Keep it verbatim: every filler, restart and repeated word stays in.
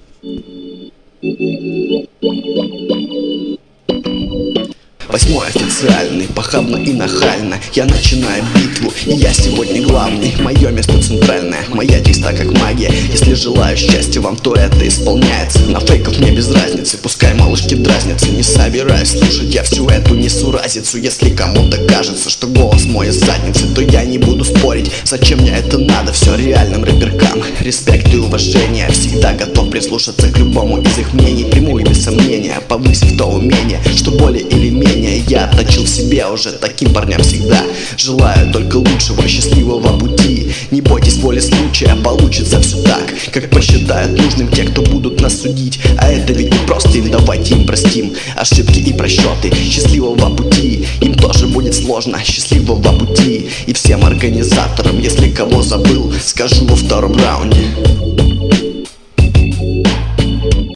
Восьмой официальный, похабно и нахально я начинаю битву, и я сегодня главный. Мое место центральное, моя чиста как магия. Если желаю счастья вам, то это исполняется. На фейков мне без разницы, пускай малышки дразнятся. Не собираюсь слушать я всю эту несуразицу. Если кому-то кажется, что голос мой из задницы, то я не буду спорить, зачем мне это надо. Все реальным рэперкам, респект и уважение. Всегда готов прислушаться к любому из их мнений. Приму и без сомнения, повысив то умение, что более или менее я отточил в себе уже. Таким парням всегда желаю только лучшего, счастливого пути. Не бойтесь воли случая, получится все так, как посчитают нужным те, кто будут нас судить. А это ведь не просто им, давайте им простим ошибки и просчеты. Счастливого пути, им тоже будет сложно. Счастливого пути и всем организаторам. Если кого забыл, скажу во втором раунде.